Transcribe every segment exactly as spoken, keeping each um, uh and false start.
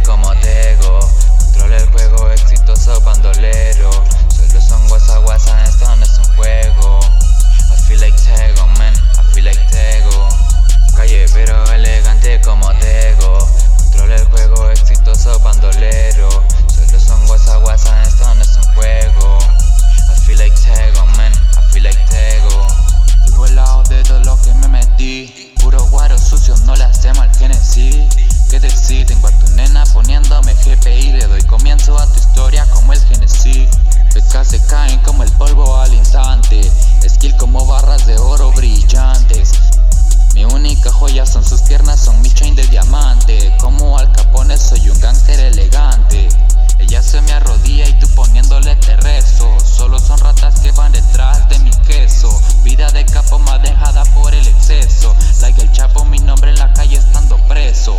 como Tego. Controla el juego, exitoso bandolero. Solo son guasa guasa, esto no es un juego. I feel like Tego, man, I feel like Tego. Calle pero elegante como Tego. Controla el juego, exitoso bandolero. Solo son guasa guasa, esto no es un juego. I feel like Tego, man, I feel like Tego. Vivo al lado de todo lo que me metí. Puro guaro sucio, no le hacemos al Genesis. ¿Qué decir? Tengo a tu nena poniéndome G P I. Le doy comienzo a tu historia como el Genesis. Becas se caen como el polvo al instante. Skill como barras de oro brillantes. Mi única joya son sus piernas, son mi chain de diamante. Como Al Capone soy un gángster elegante. Ella se me arrodilla y tú poniéndole te rezo. Solo son ratas que van detrás de mi queso. Vida de capo manejada por el exceso. Like el Chapo, mi nombre en la calle estando preso.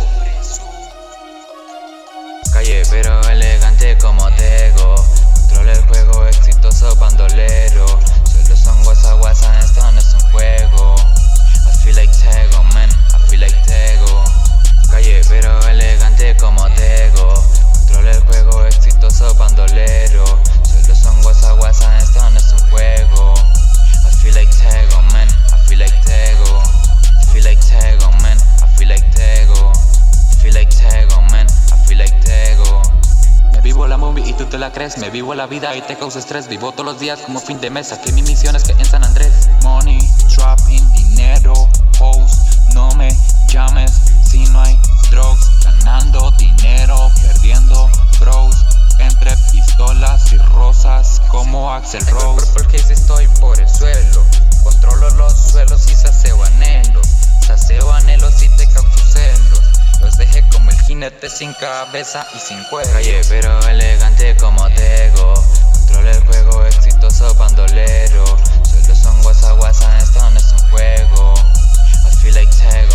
Calle pero elegante como Tego. Controla el juego, exitoso bandolero. Solo son guasa guasa, esto no es un juego. I feel like Tego, man, I feel like Tego. Calle pero elegante como Tego. Controla el juego, exitoso bandolero. Solo son guasa guasa, esto no es un juego. I feel like Tego, man, I feel like Tego. I feel like Tego, man, I feel like Tego. I feel like Tego, man, I feel like Tego. Me vivo la movie y tú te la crees. Me vivo la vida y te causa estrés. Vivo todos los días como fin de mes. Aquí mi misión es que en San Andrés. Money, trapping, dinero, hoes. No me llames si no hay drugs. Ganando dinero, perdiendo bros. Entre pistolas y rosas como Axel Rose. Porque si estoy por el suelo. Controlo los suelos y saseo anhelos. Saseo anhelos y te causo celos. Los dejé como el jinete sin cabeza y sin cuello. Calle pero elegante como Tego. Controla el juego, exitoso bandolero. Solo son guasa guasa, esto no es un juego. I feel like Tego.